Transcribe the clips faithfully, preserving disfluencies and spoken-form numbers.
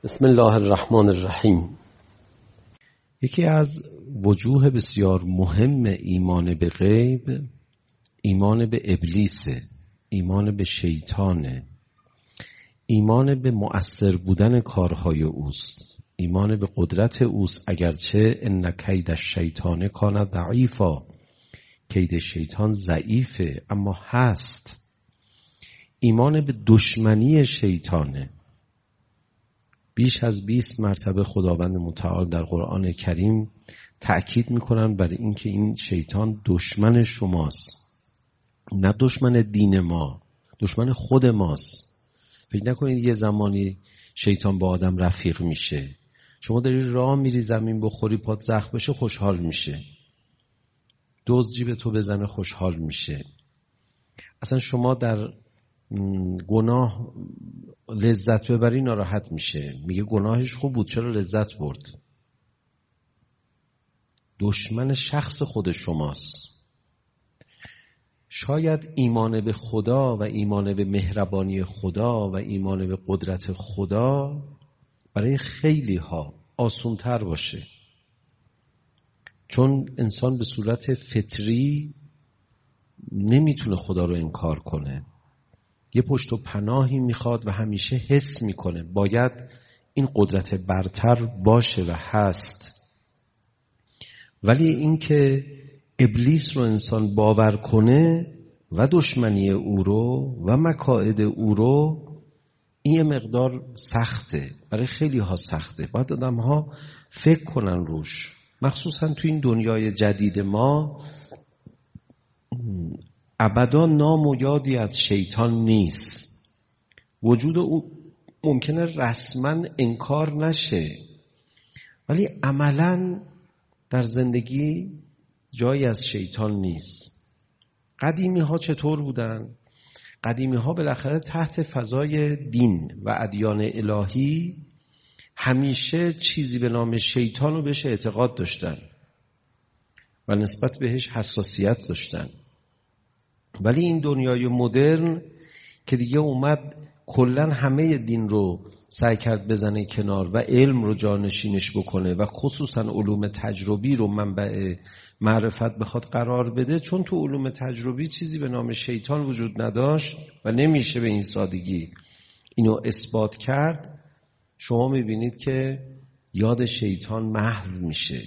بسم الله الرحمن الرحیم. یکی از وجوه بسیار مهم ایمان به غیب ایمان به ابلیسه، ایمان به شیطانه، ایمان به مؤثر بودن کارهای اوست، ایمان به قدرت اوست، اگرچه ان کید الشیطان کان ضعیفا، کید شیطان ضعیفه اما هست. ایمان به دشمنی شیطانه. بیش از بیست مرتبه خداوند متعال در قرآن کریم تأکید میکنن بر اینکه این شیطان دشمن شماست، نه دشمن دین ما، دشمن خود ماست. فکر نکنید یه زمانی شیطان با آدم رفیق میشه. شما داری راه میری زمین بخوری پات زخم بشه خوشحال میشه، دزد جیب تو بزنه خوشحال میشه. اصلا شما در گناه لذت ببری ناراحت میشه، میگه گناهش خوب بود چرا لذت برد. دشمن شخص خود شماست. شاید ایمان به خدا و ایمان به مهربانی خدا و ایمان به قدرت خدا برای خیلی ها آسان تر باشه، چون انسان به صورت فطری نمیتونه خدا رو انکار کنه. یه پشت و پناهی میخواد و همیشه حس میکنه باید این قدرت برتر باشه و هست. ولی اینکه ابلیس رو انسان باور کنه و دشمنی او رو و مکائد او رو، این یه مقدار سخته، برای خیلی ها سخته. باید آدم ها فکر کنن روش، مخصوصا تو این دنیای جدید ما ابدا نام و یادی از شیطان نیست. وجود او ممکنه رسما انکار نشه ولی عملا در زندگی جایی از شیطان نیست. قدیمی ها چطور بودن؟ قدیمی ها بالاخره تحت فضای دین و ادیان الهی همیشه چیزی به نام شیطان رو بهش اعتقاد داشتن و نسبت بهش حساسیت داشتن. ولی این دنیای مدرن که دیگه اومد کلن همه دین رو سعی کرد بزنه کنار و علم رو جانشینش بکنه و خصوصا علوم تجربی رو منبع معرفت بخواد قرار بده، چون تو علوم تجربی چیزی به نام شیطان وجود نداشت و نمیشه به این سادگی اینو اثبات کرد. شما میبینید که یاد شیطان محو میشه.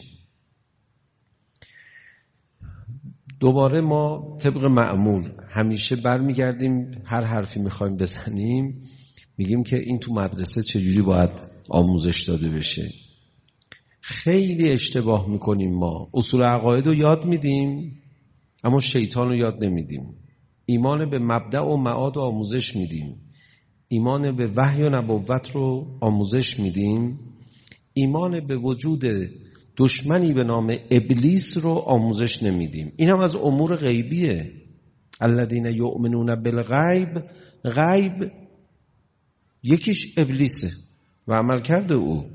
دوباره ما طبق معمول همیشه برمیگردیم هر حرفی میخوایم بزنیم میگیم که این تو مدرسه چجوری باید آموزش داده بشه. خیلی اشتباه میکنیم. ما اصول عقاید رو یاد میدیم اما شیطان رو یاد نمیدیم. ایمان به مبدأ و معاد رو آموزش میدیم، ایمان به وحی و نبوت رو آموزش میدیم، ایمان به وجود دشمنی به نام ابلیس رو آموزش نمیدیم. این هم از امور غیبیه. الذین یؤمنون بالغیب، غیب یکیش ابلیسه و عمل کرده او.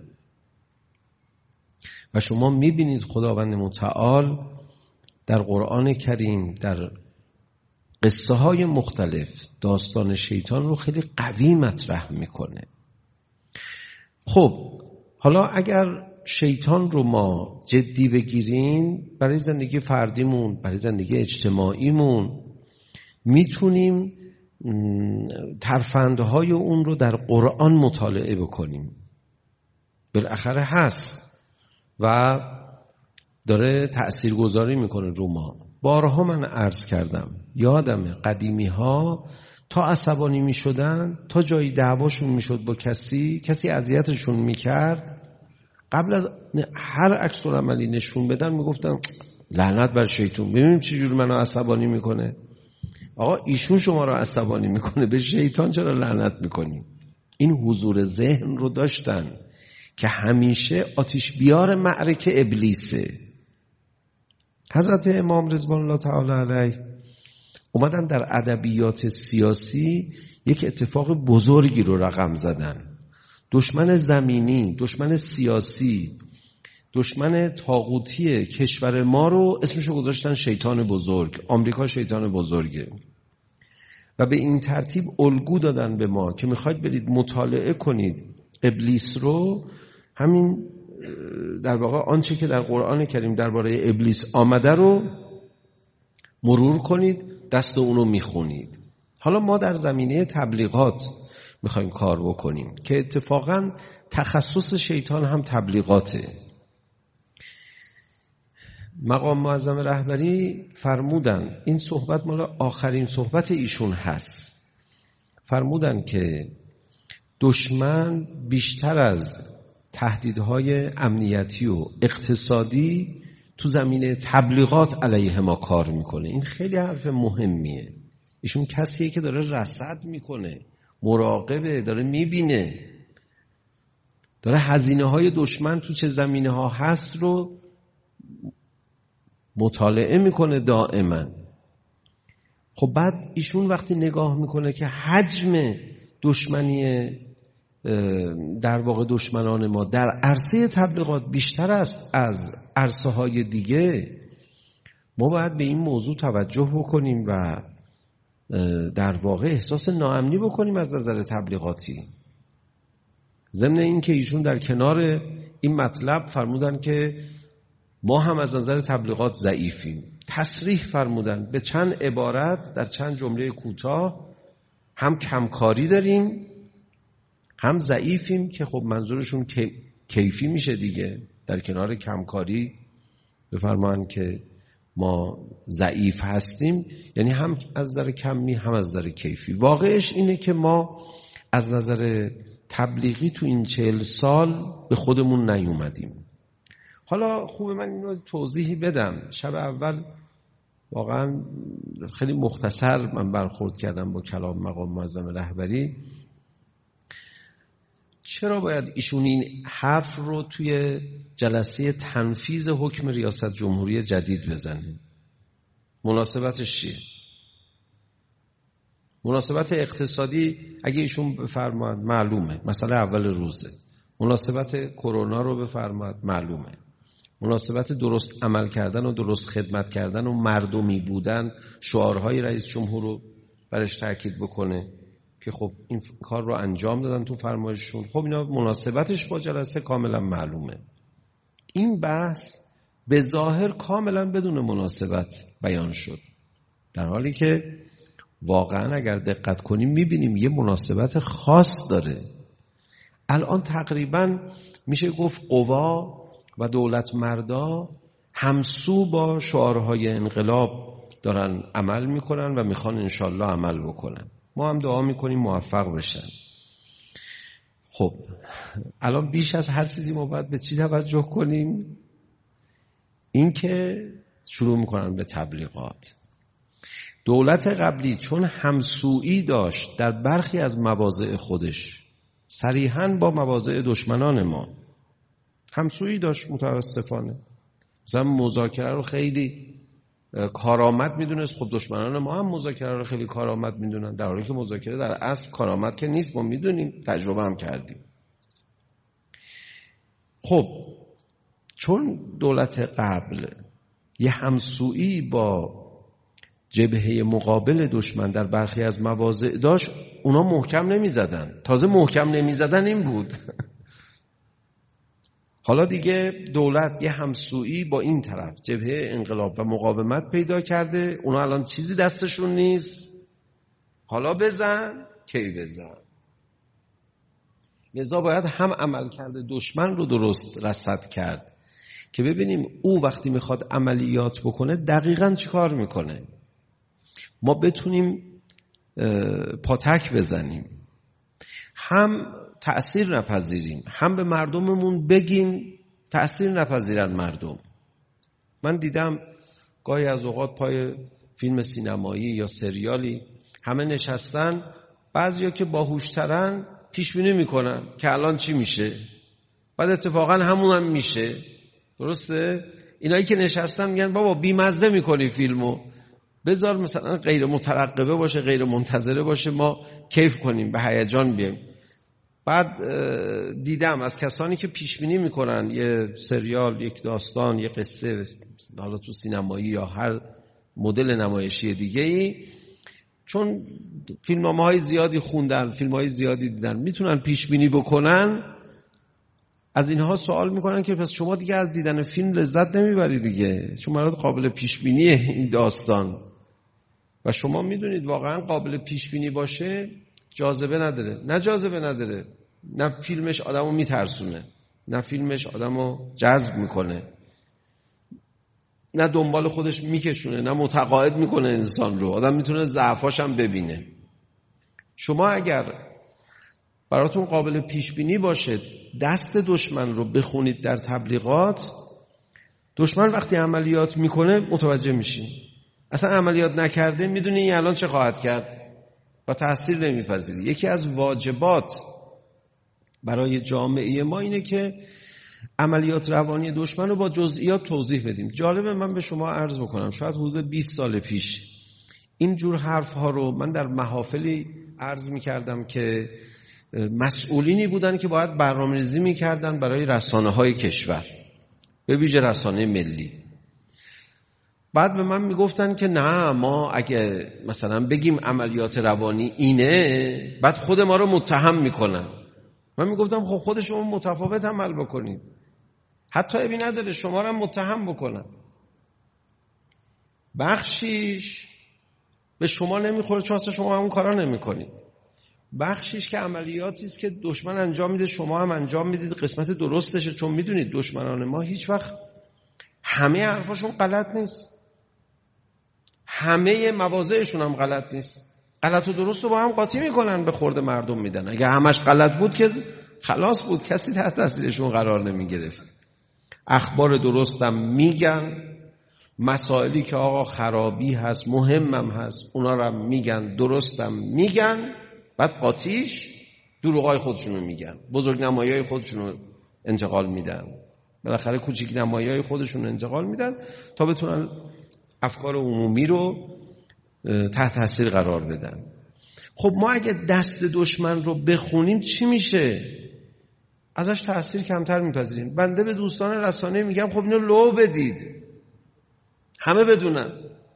و شما میبینید خداوند متعال در قرآن کریم در قصه های مختلف داستان شیطان رو خیلی قوی مطرح میکنه. خب حالا اگر شیطان رو ما جدی بگیریم برای زندگی فردیمون، برای زندگی اجتماعیمون، میتونیم ترفندهای اون رو در قرآن مطالعه بکنیم. بالاخره هست و داره تأثیرگذاری میکنه رو ما. بارها من عرض کردم، یادمه قدیمی ها تا عصبانی میشدن، تا جایی دعواشون میشد با کسی، کسی اذیتشون میکرد، قبل از هر عکس العملی نشون بدن میگفتن لعنت بر شیطان، ببینیم چه جور منو عصبانی میکنه. آقا ایشون شما رو عصبانی میکنه، به شیطان چرا لعنت میکنی؟ این حضور ذهن رو داشتن که همیشه آتش بیار معرکه ابلیسه. حضرت امام رضوان الله تعالی علیه اومدن در ادبیات سیاسی یک اتفاق بزرگی رو رقم زدن. دشمن زمینی، دشمن سیاسی، دشمن طاغوتی کشور ما رو اسمشو گذاشتن شیطان بزرگ. آمریکا شیطان بزرگه و به این ترتیب الگو دادن به ما که میخواید برید مطالعه کنید ابلیس رو، همین در واقع آنچه که در قرآن کریم درباره ابلیس آمده رو مرور کنید، دست اونو میخونید. حالا ما در زمینه تبلیغات میخوایم کار بکنیم که اتفاقا تخصص شیطان هم تبلیغاته. مقام معظم رهبری فرمودن، این صحبت مال آخرین صحبت ایشون هست، فرمودن که دشمن بیشتر از تهدیدهای امنیتی و اقتصادی تو زمینه تبلیغات علیه ما کار میکنه. این خیلی حرف مهمیه. ایشون کسیه که داره رصد میکنه، مراقبه، داره میبینه، داره هزینه های دشمن تو چه زمینه ها هست رو مطالعه میکنه دائما. خب بعد ایشون وقتی نگاه میکنه که حجم دشمنی در واقع دشمنان ما در عرصه تبلیغات بیشتر است از عرصه های دیگه، ما باید به این موضوع توجه بکنیم و در واقع احساس ناامنی بکنیم از نظر تبلیغاتی. ضمن این که ایشون در کنار این مطلب فرمودن که ما هم از نظر تبلیغات ضعیفیم. تصریح فرمودن به چند عبارت در چند جمله کوتاه، هم کمکاری داریم هم ضعیفیم، که خب منظورشون کیفی میشه دیگه. در کنار کمکاری بفرمایند که ما ضعیف هستیم، یعنی هم از نظر کمی هم از نظر کیفی. واقعش اینه که ما از نظر تبلیغی تو این چهل سال به خودمون نیومدیم. حالا خوبه من اینو توضیحی بدم. شب اول واقعا خیلی مختصر من برخورد کردم با کلام مقام معظم رهبری. چرا باید ایشون این حرف رو توی جلسه تنفیذ حکم ریاست جمهوری جدید بزنه؟ مناسبتش چیه؟ مناسبت اقتصادی اگه ایشون بفرماد معلومه، مسئله اول روزه. مناسبت کرونا رو بفرماد معلومه. مناسبت درست عمل کردن و درست خدمت کردن و مردمی بودن، شعارهای رئیس جمهور رو برش تاکید بکنه که خب این کار رو انجام دادن تو فرمایششون. خب اینا مناسبتش با جلسه کاملا معلومه. این بحث به ظاهر کاملا بدون مناسبت بیان شد، در حالی که واقعا اگر دقت کنیم میبینیم یه مناسبت خاص داره. الان تقریبا میشه گفت قوا و دولت مردا همسو با شعارهای انقلاب دارن عمل میکنن و میخوان انشالله عمل بکنن. ما هم دعا میکنیم موفق بشن. خب الان بیش از هر چیزی ما باید به چی توجه کنیم؟ این که شروع میکنن به تبلیغات. دولت قبلی چون همسویی داشت در برخی از مواضع خودش، صریحاً با مواضع دشمنان ما همسویی داشت متاسفانه. مثلا مذاکره رو خیلی کارآمد میدونست. خب دشمنان ما هم مذاکره رو خیلی کارآمد میدونن، در حالی که مذاکره در اصل کارآمد که نیست. ما میدونیم، تجربه هم کردیم. خب چون دولت قبل یه همسویی با جبهه مقابل دشمن در برخی از مواضع داشت، اونا محکم نمیزدن. تازه محکم نمیزدن این بود. حالا دیگه دولت یه همسویی با این طرف جبهه انقلاب و مقاومت پیدا کرده، اونا الان چیزی دستشون نیست، حالا بزن کی بزن. لذا باید هم عمل کرده دشمن رو درست رصد کرد که ببینیم او وقتی میخواد عملیات بکنه دقیقاً چی کار میکنه، ما بتونیم پاتک بزنیم، هم تأثیر نپذیریم، هم به مردممون بگیم تأثیر نپذیرن مردم. من دیدم گاهی از اوقات پای فیلم سینمایی یا سریالی همه نشستن، بعضیا که باهوشترن پیش بینی میکنن که الان چی میشه، بعد اتفاقا همون هم میشه. درسته؟ اینایی که نشستن میگن بابا بیمزه میکنی فیلمو، بذار مثلا غیر مترقبه باشه، غیر منتظره باشه، ما کیف کنیم، به هیجان بیایم. بعد دیدم از کسانی که پیش بینی میکنن یه سریال، یک داستان، یه قصه، حالا تو سینمایی یا هر مدل نمایشی دیگه‌ای، چون فیلمنامه‌های زیادی خوندن، فیلم‌های زیادی دیدن، میتونن پیش بینی بکنن از اینها سوال میکنن که پس شما دیگه از دیدن فیلم لذت نمیبرید دیگه، چون برات قابل پیش بینیه این داستان و شما میدونید واقعا قابل پیش بینی باشه جاذبه نداره. نه جاذبه نداره، نه فیلمش آدمو میترسونه، نه فیلمش آدمو جذب میکنه، نه دنبال خودش میکشونه، نه متقاعد میکنه انسان رو. آدم میتونه ضعفاش هم ببینه. شما اگر براتون قابل پیش بینی باشه دست دشمن رو بخونید در تبلیغات، دشمن وقتی عملیات میکنه متوجه میشین. اصلا عملیات نکرده میدونی این الان چه خواهد کرد و تأثیر نمیپذیری. یکی از واجبات برای جامعه ما اینه که عملیات روانی دشمن رو با جزئیات توضیح بدیم. جالبه من به شما عرض بکنم، شاید حدود بیست سال پیش این جور حرف ها رو من در محافلی عرض میکردم که مسئولینی بودن که باید برنامه‌ریزی میکردن برای رسانه های کشور، به ویژه رسانه ملی. بعد به من میگفتن که نه، ما اگه مثلا بگیم عملیات روانی اینه بعد خود ما رو متهم میکنن. من میگفتم خب خود شما متفاوت عمل بکنید، حتی ابی نداره شما رو متهم بکنن. بخشیش به شما نمیخوره چون اصلا شما همون کارا نمیکنید، بخشیش که عملیاتی است که دشمن انجام میده شما هم انجام میدید، قسمت درستشه. چون میدونید دشمنان ما هیچ وقت همه حرفاشون غلط نیست، همه مواضعشون هم غلط نیست. غلط و درست رو با هم قاطی میکنن، به خورد مردم میدن. اگه همش غلط بود که خلاص بود، کسی تحت تاثیرشون قرار نمیگرفت. اخبار درستم میگن، مسائلی که آقا خرابی هست مهمم هست اونا رو میگن، درستم میگن، بعد قاطیش دروغای خودشونو میگن، بزرگ نمایی‌های خودشونو انتقال میدن، بالاخره کوچیک نمایی‌های خودشونو انتقال میدن تا بتونن افکار عمومی رو تحت تاثیر قرار بدن. خب ما اگه دست دشمن رو بخونیم چی میشه؟ ازش تاثیر کمتر میپذیریم. بنده به دوستان رسانه میگم خب اینو لو بدید، همه بدونن.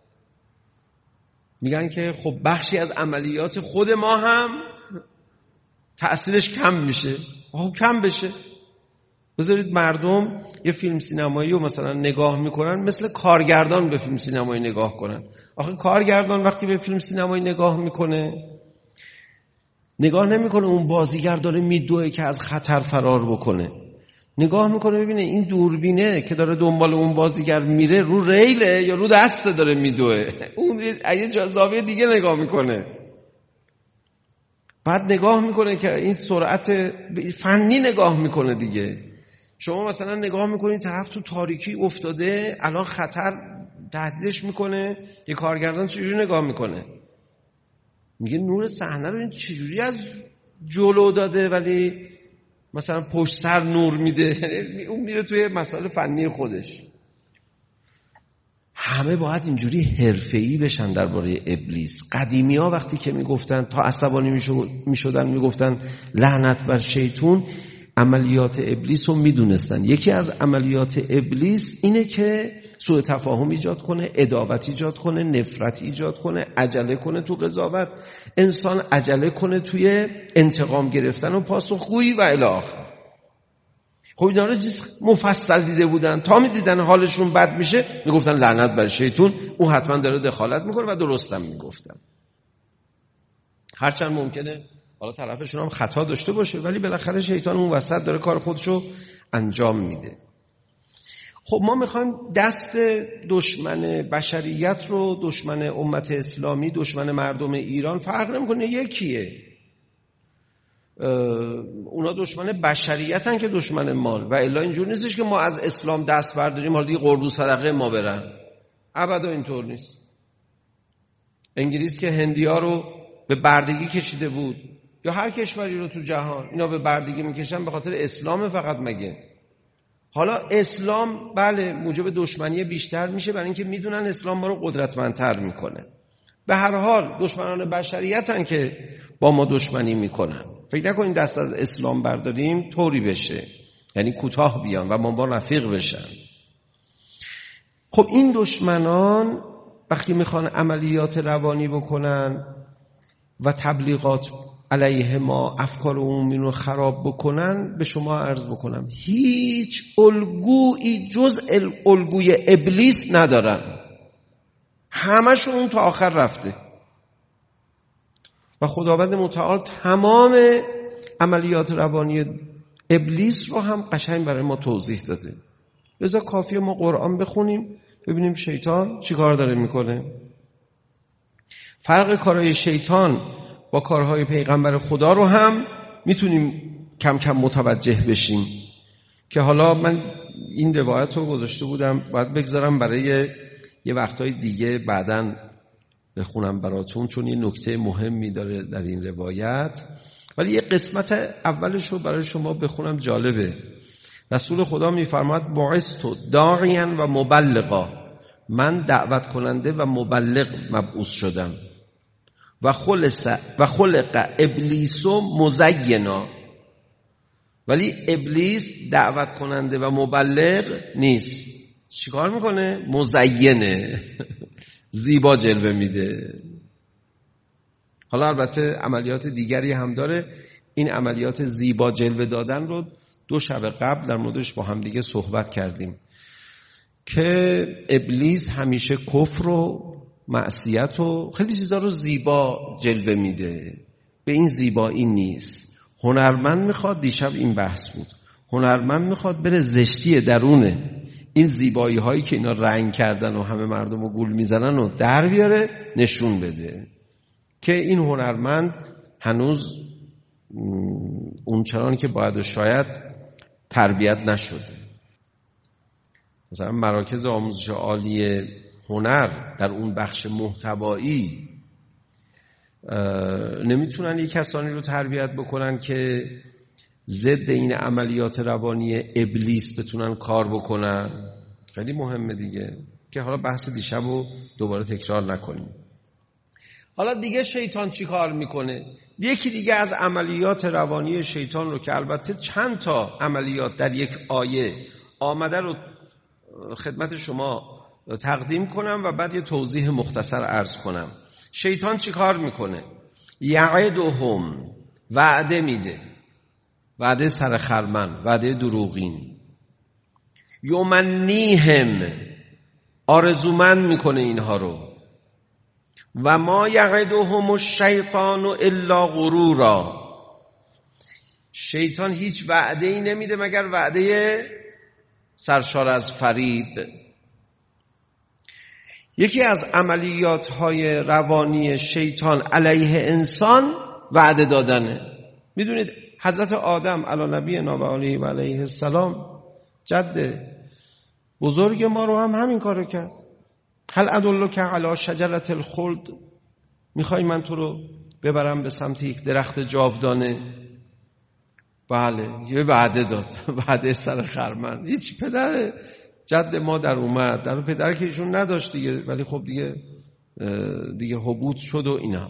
میگن که خب بخشی از عملیات خود ما هم تأثیرش کم میشه. خب کم بشه، بذارید مردم یه فیلم سینمایی رو مثلا نگاه میکنن مثل کارگردان به فیلم سینمایی نگاه کنن. آخه کارگردان وقتی به فیلم سینمایی نگاه میکنه نگاه نمیکنه اون بازیگر داره میدوه که از خطر فرار بکنه، نگاه میکنه ببینه این دوربینه که داره دنبال اون بازیگر میره رو ریله یا رو دسته داره میدوه. اون یه زاویه دیگه نگاه میکنه. بعد نگاه میکنه که این سرعت فنی نگاه میکنه دیگه. شما مثلا نگاه میکنید طرف تو تاریکی افتاده الان خطر تهدیدش میکنه، یه کارگردان چجوری نگاه میکنه؟ میگه نور صحنه رو این چجوری از جلو داده ولی مثلا پشت سر نور میده. اون میره توی مسائل فنی خودش. همه باید اینجوری حرفه‌ای بشن درباره ابلیس. قدیمی‌ها وقتی که میگفتن تا عصبانی میشدن میگفتن لعنت بر شیطون، عملیات ابلیس رو میدونستن. یکی از عملیات ابلیس اینه که سوء تفاهم ایجاد کنه، عداوت ایجاد کنه، نفرت ایجاد کنه، عجله کنه تو قضاوت، انسان عجله کنه توی انتقام گرفتن و پاسخگویی و الی آخر. خب اینا رو مفصل دیده بودن، تا میدیدن حالشون بد میشه میگفتن لعنت بر شیطون، اون حتما داره دخالت میکنه و درستم میگفتن. هرچند ممکنه حالا طرفشون هم خطا داشته باشه ولی بالاخره شیطان اون وسط داره کار خودشو انجام میده. خب ما میخوایم دست دشمن بشریت رو، دشمن امت اسلامی، دشمن مردم ایران، فرق نمیکنه یکیه. اونا دشمن بشریتن که دشمن مال، و الا اینجور نیستش که ما از اسلام دست برداریم حالا دیگه قربون صدقه ما برن. ابدا اینطور نیست. انگلیس که هندی‌ها رو به بردگی کشیده بود یا هر کشوری رو تو جهان اینا به بردگی میکشن به خاطر اسلام فقط مگه؟ حالا اسلام بله موجب دشمنی بیشتر میشه برای اینکه میدونن اسلام ما رو قدرتمندتر میکنه. به هر حال دشمنان بشریتن که با ما دشمنی میکنن. فکر نکنین دست از اسلام برداریم طوری بشه، یعنی کوتاه بیان و ما با رفیق بشن. خب این دشمنان وقتی میخوان عملیات روانی بکنن و تبلیغات علیه ما افکار عمومی رو خراب بکنن، به شما عرض بکنم هیچ الگویی جز الگوی ابلیس ندارن، همشون اون تا آخر رفته و خداوند متعال تمام عملیات روانی ابلیس رو هم قشنگ برای ما توضیح داده. لذا کافیه ما قرآن بخونیم ببینیم شیطان چی کار داره میکنه. فرق کارهای شیطان با کارهای پیغمبر خدا رو هم میتونیم کم کم متوجه بشیم که حالا من این روایت رو گذاشته بودم باید بگذارم برای یه وقتهای دیگه بعداً بخونم براتون، چون یه نکته مهمی داره در این روایت، ولی یه قسمت اولش رو برای شما بخونم جالبه. رسول خدا میفرماد بعثت داعیا و مبلغا، من دعوت کننده و مبلغ مبعوث شدم. و خلق و خلق ابلیس مزینا، ولی ابلیس دعوت کننده و مبلغ نیست. چیکار میکنه؟ مزینه زیبا جلوه میده. حالا البته عملیات دیگری هم داره. این عملیات زیبا جلوه دادن رو دو شب قبل در موردش با هم دیگه صحبت کردیم که ابلیس همیشه کفر و معصیت و خیلی چیزا رو زیبا جلوه میده. به این زیبایی نیست. هنرمند میخواد، دیشب این بحث بود، هنرمند میخواد بره زشتی درونه این زیبایی هایی که اینا رنگ کردن و همه مردم رو گول میزنن و در بیاره نشون بده که این هنرمند هنوز اون چنان که باید و شاید تربیت نشده. مثلا مراکز آموزش عالی هنر در اون بخش محتوایی نمیتونن یک کسانی رو تربیت بکنن که ضد این عملیات روانی ابلیس بتونن کار بکنن. خیلی مهمه دیگه که حالا بحث دیشب رو دوباره تکرار نکنیم. حالا دیگه شیطان چی کار میکنه؟ یکی دیگه از عملیات روانی شیطان رو که البته چند تا عملیات در یک آیه آمده رو خدمت شما تقدیم کنم و بعد یه توضیح مختصر عرض کنم. شیطان چی کار میکنه؟ یعدهم، وعده میده، وعده سرخرمن، وعده دروغین. یمنیهم، آرزومند میکنه اینها رو. و ما یعدهم الشیطان الا غرورا، شیطان هیچ وعده ای نمیده مگر وعده سرشار از فریب. یکی از عملیات های روانی شیطان علیه انسان وعده دادنه. میدونید حضرت آدم علی نبینا و علیه و علیه السلام جد بزرگ ما رو هم همین کارو کرد. هل ادلک علی شجرة الخلد، میخوای من تو رو ببرم به سمت یک درخت جاودانه؟ بله، یه وعده داد، وعده سر خرمن. هیچ پدر جد ما در اومد، در پدر که ایشون نداشت دیگه، ولی خب دیگه دیگه حبوط شد و اینا.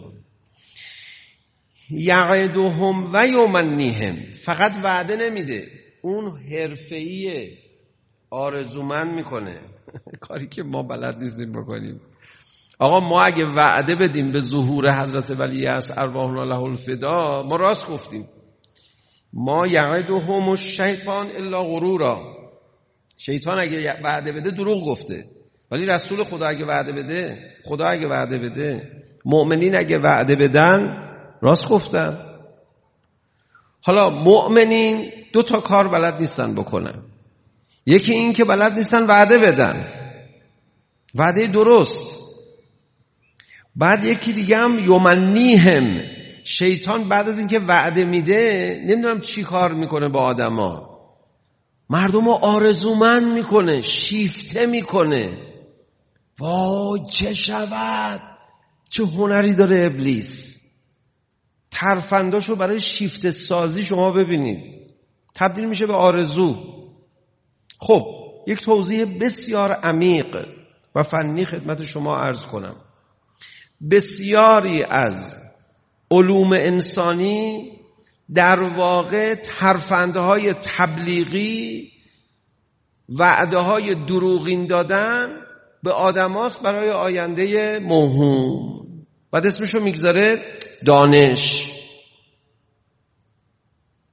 یعدهم و یمنیهم، فقط وعده نمیده، اون حرفه‌ای آرزومند میکنه کاری که ما بلد نیستیم بکنیم. آقا ما اگه وعده بدیم به ظهور حضرت ولی است ارواحنا له الفدا، ما راست گفتیم. ما یعدهم الشیطان الا غرورا، شیطان اگه وعده بده دروغ گفته، ولی رسول خدا اگه وعده بده، خدا اگه وعده بده، مؤمنین اگه وعده بدن راست گفتن. حالا مؤمنین دو تا کار بلد نیستن بکنن. یکی این که بلد نیستن وعده بدن، وعده درست. بعد یکی دیگه هم یمنیهم، شیطان بعد از اینکه وعده میده نمیدونم چی کار میکنه با آدما، مردم رو آرزومند میکنه، شیفته میکنه. وای چه شود، چه هنری داره ابلیس. ترفنداشو برای شیفته سازی شما ببینید، تبدیل میشه به آرزو. خب یک توضیح بسیار عمیق و فنی خدمت شما عرض کنم. بسیاری از علوم انسانی در واقع ترفندهای تبلیغی، وعده‌های دروغین دادن به آدماست برای آینده موهوم. بعد اسمشو میگذاره دانش.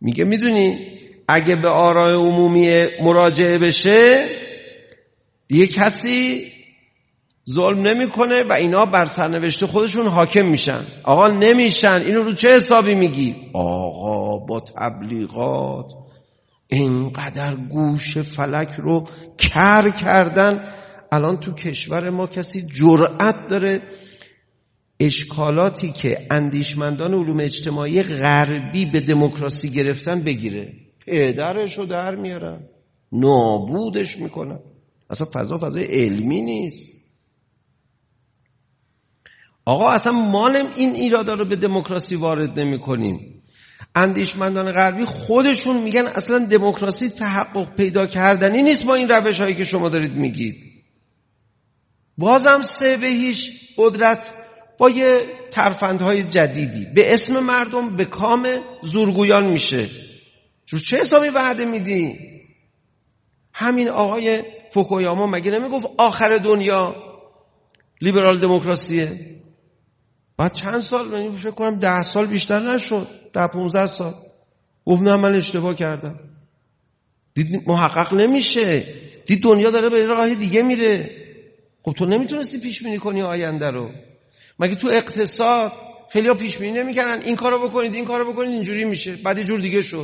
میگه میدونی اگه به آراء عمومی مراجعه بشه دیگه کسی ظلم نمیکنه و اینا بر سرنوشت خودشون حاکم میشن. آقا نمیشن. اینو رو چه حسابی میگی؟ آقا با تبلیغات اینقدر گوش فلک رو کر کردن. الان تو کشور ما کسی جرأت داره اشکالاتی که اندیشمندان علوم اجتماعی غربی به دموکراسی گرفتن بگیره؟ پدرش رو در میارن، نابودش میکنن. اصلا فضا فضای علمی نیست. آقا اصلا ما این ایرادا رو به دموکراسی وارد نمی کنیم. اندیشمندان غربی خودشون میگن اصلا دموکراسی تحقق پیدا کردنی نیست با این روش هایی که شما دارید میگید. بازم سه بهیش قدرت با یه ترفندهای جدیدی به اسم مردم به کام زورگویان میشه. چه حسابی وعده میدی؟ همین آقای فوکویاما مگه نمیگفت آخر دنیا لیبرال دموکراسیه؟ بعد چند سال، من فکر کنم ده سال بیشتر نشد، ده پونزده سال گفت نه من اشتباه کردم. دید محقق نمیشه، دید دنیا داره به راه دیگه میره. خب تو نمیتونستی پیش بینی کنی آینده رو؟ مگه تو اقتصاد خیلی‌ها پیش بینی نمی‌کردن این کارو بکنید این کارو بکنید اینجوری میشه، بعد یه جور دیگه شد.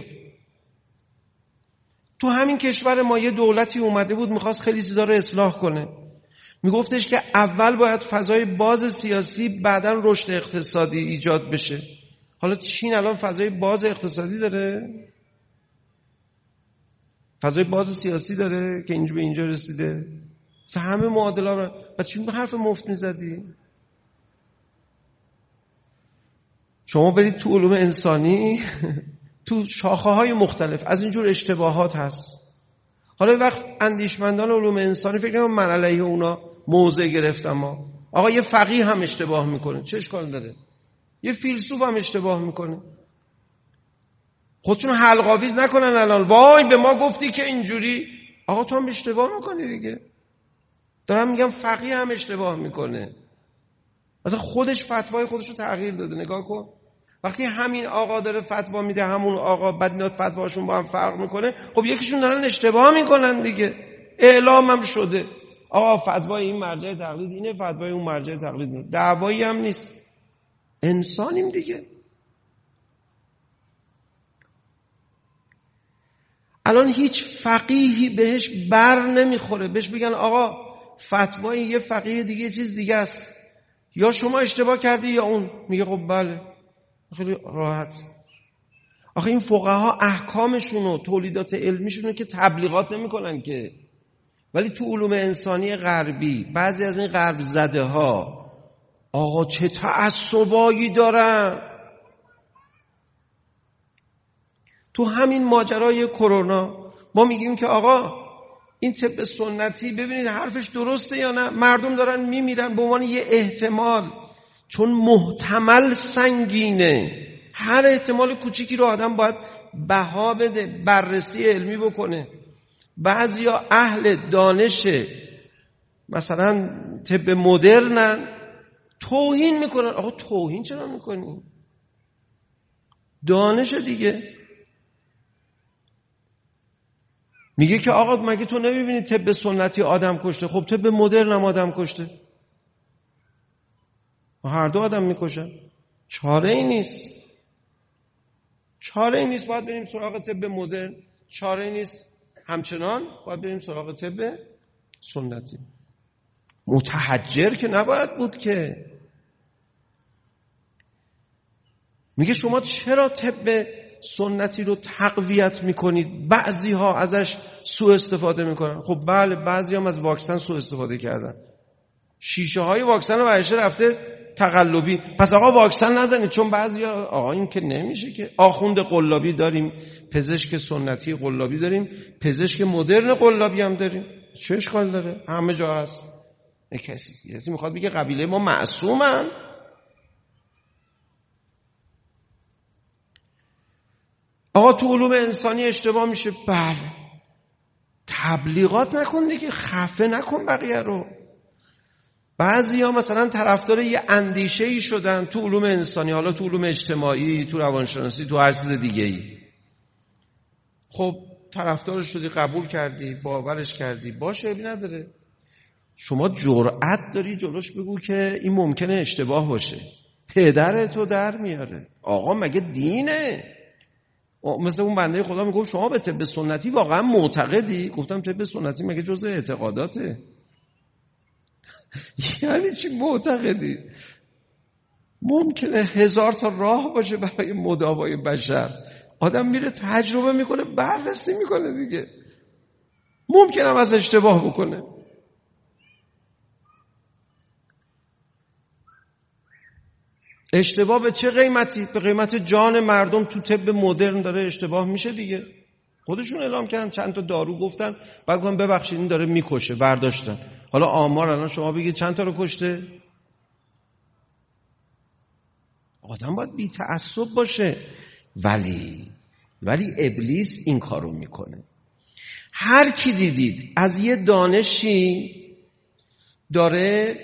تو همین کشور ما یه دولتی اومده بود میخواست خیلی چیزا رو اصلاح کنه. میگفتش که اول باید فضای باز سیاسی، بعداً رشد اقتصادی ایجاد بشه. حالا چین الان فضای باز اقتصادی داره؟ فضای باز سیاسی داره که اینجا به اینجا رسیده؟ سه همه معادله رو و چی به حرف مفت میزدی؟ شما برید تو علوم انسانی تو شاخه های مختلف از اینجور اشتباهات هست. حالا یه وقت اندیشمندان علوم انسانی فکر کنم من علیه اونا موضع گرفتم. ما آقا یه فقیه هم اشتباه میکنه، چه اشکال داره؟ یه فیلسوف هم اشتباه میکنه. خودشون حلق‌آویز نکنن الان وای به ما گفتی که اینجوری. آقا تو هم اشتباه میکنی دیگه. دارم میگم فقیه هم اشتباه میکنه. مثلا خودش فتوای خودش رو تغییر داده. نگاه کن وقتی همین آقا داره فتوا میده همون آقا بعد اینا فتواشون با هم فرق میکنه، خب یکیشون دارن اشتباه میکنن دیگه. اعلام هم شده آقا فتوای این مرجع تقلید اینه، فتوای اون مرجع تقلید اینه. دعوایی هم نیست، انسانیم دیگه. الان هیچ فقیهی بهش بر نمیخوره بهش بگن آقا فتوای یه فقیه دیگه چیز دیگه است، یا شما اشتباه کردی یا اون. میگه خب بله، خیلی راحت. آخه این فقها احکامشون و تولیدات علمیشون رو که تبلیغات نمیکنن که. ولی تو علوم انسانی غربی بعضی از این غرب زده ها آقا چه تعصبایی دارن. تو همین ماجرای کرونا ما میگیم که آقا این طب سنتی ببینید حرفش درسته یا نه. مردم دارن میمیرن به عنوان یه احتمال، چون محتمل سنگینه. هر احتمال کوچیکی رو آدم باید بها بده، بررسی علمی بکنه. بعضیا اهل دانش مثلا طب مدرنن، توهین میکنن. آقا توهین چرا میکنی؟ دانش دیگه. میگه که آقا مگه تو نمیبینی طب سنتی آدم کشته؟ خب طب مدرن هم آدم کشته، هر دو آدم میکشن. چاره ای نیست، چاره ای نیست. باید بریم سراغ طب مدرن. چاره ای نیست، همچنان باید بریم سراغ طب سنتی. متحجر که نباید بود که. میگه شما چرا طب سنتی رو تقویت میکنید؟ بعضی ها ازش سوء استفاده میکنن. خب بله، بعضی هم از واکسن سوء استفاده کردن. شیشه های واکسن رو برشه رفته تقلبی. پس آقا واکسن نزنید، چون بعضی ها آقا این که نمیشه که. آخوند قلابی داریم، پزشک سنتی قلابی داریم، پزشک مدرن قلابی هم داریم. چه اشکال داره؟ همه جا هست. کسی کسی میخواد بگه قبیله ما معصومن؟ آقا تو علوم انسانی اشتباه میشه، بله. تبلیغات نکن دیگه، خفه نکن بقیه رو. بعضیا مثلا طرفدار یه اندیشه‌ای شدن تو علوم انسانی، حالا تو علوم اجتماعی، تو روانشناسی، تو هر چیز دیگه‌ای. خب طرفدارش شدی، قبول کردی، باورش کردی، باشه عیبی نداره. شما جرأت داری جلوش بگو که این ممکنه اشتباه باشه. پدرتو در میاره. آقا مگه دینه؟ مثل اون بنده خدا میگفت شما به طب سنتی واقعا معتقدی؟ گفتم طب سنتی مگه جزء اعتقاداته؟ یعنی چی معتقدی؟ ممکنه هزار تا راه باشه برای مداوای بشر. آدم میره تجربه میکنه، بررسی میکنه دیگه. ممکنه از اشتباه بکنه. اشتباه به چه قیمتی؟ به قیمت جان مردم. تو طب مدرن داره اشتباه میشه دیگه. خودشون اعلام کردن، چند تا دارو گفتن، بعد گفتن ببخشید این داره میکشه، برداشتن. حالا آمار الان شما بگید چند تا رو کشته؟ آدم باید بی تعصب باشه. ولی ولی ابلیس این کارو میکنه. هر کی دیدید از یه دانشی داره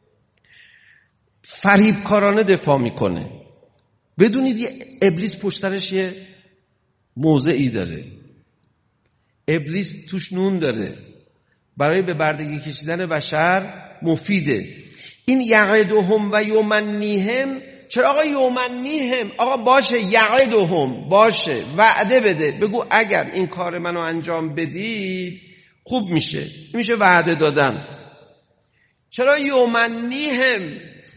فریبکارانه دفاع میکنه، بدونید یه ابلیس پشت سرش یه موضعی داره. ابلیس توش نون داره، برای به بردگی کشیدن بشر مفیده. این یعدهم و یمنیهم. چرا آقا یمنیهم؟ آقا باشه، یعدهم باشه، وعده بده، بگو اگر این کار منو انجام بدید خوب میشه. میشه وعده دادن. چرا یمنیهم؟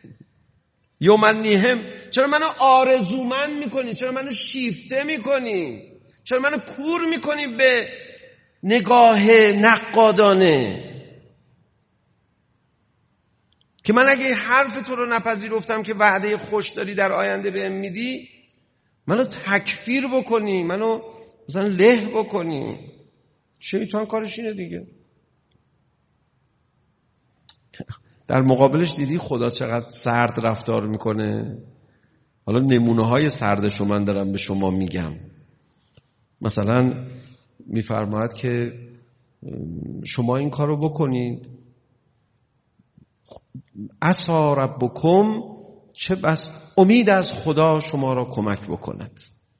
یمنیهم چرا منو آرزومند میکنی؟ چرا منو شیفته میکنی؟ چرا منو کور میکنی به نگاه نقادانه؟ که من اگه حرف تو رو نپذیرفتم که وعده خوش داری در آینده بهم میدی، منو تکفیر بکنی، منو مثلا له بکنی. شیطان کارش اینه دیگه. در مقابلش دیدی خدا چقدر سرد رفتار میکنه. حالا نمونه های سردش رو من دارم به شما میگم. مثلا میفرماید که شما این کارو بکنید، عسى ربکم، چه بس امید از خدا شما را کمک بکند.